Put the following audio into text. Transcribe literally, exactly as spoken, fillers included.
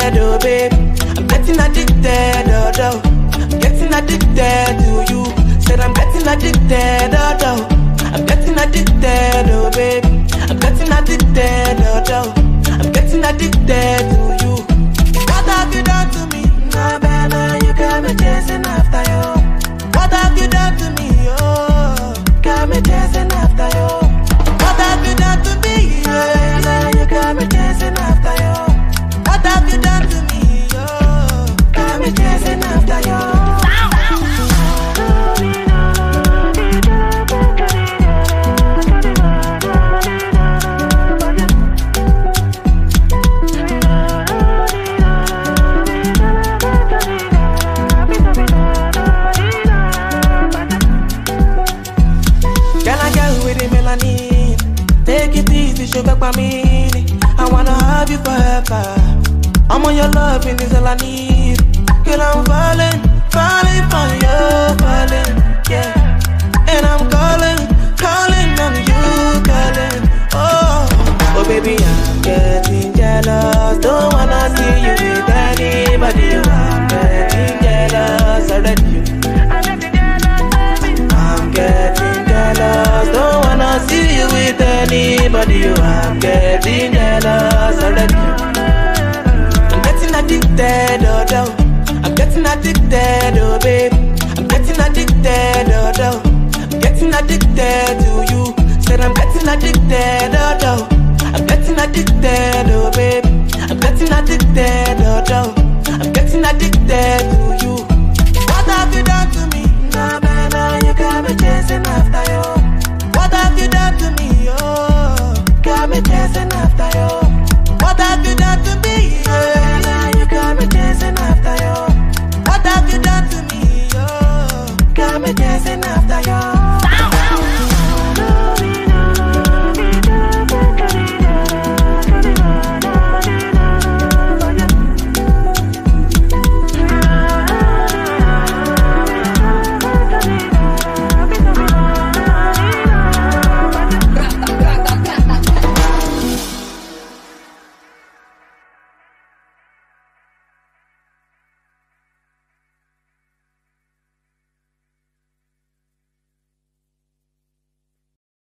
addicted, oh babe. I'm getting addicted, oh oh. I'm getting addicted to you. Said I'm getting addicted, oh oh. I'm getting addicted, oh babe. I'm getting addicted, oh oh. I'm getting addicted to you. What have you done to me? Nah, nah, you got me chasing after you. What have you done to me? Oh, got me chasing after you. What have you done to me? Yeah, nah, you got me chasing after you. What have you done to me? Oh, got me chasing after you. Take it easy, show back my meaning. I wanna have you forever. I'm on your love, and this all I need. Girl, I'm falling, falling for you, falling, yeah. And I'm calling, calling on you, calling. Oh, oh baby, I'm getting jealous. Don't wanna see you with anybody. I'm getting jealous already. I'm getting jealous. Don't wanna see you with anybody. You, I'm getting jealous already. I'm getting addicted, oh no. I'm getting addicted, oh babe. I'm getting addicted, oh no. I'm getting addicted to you. Said I'm getting addicted, oh no. I'm getting addicted, oh babe. I'm getting addicted, oh no.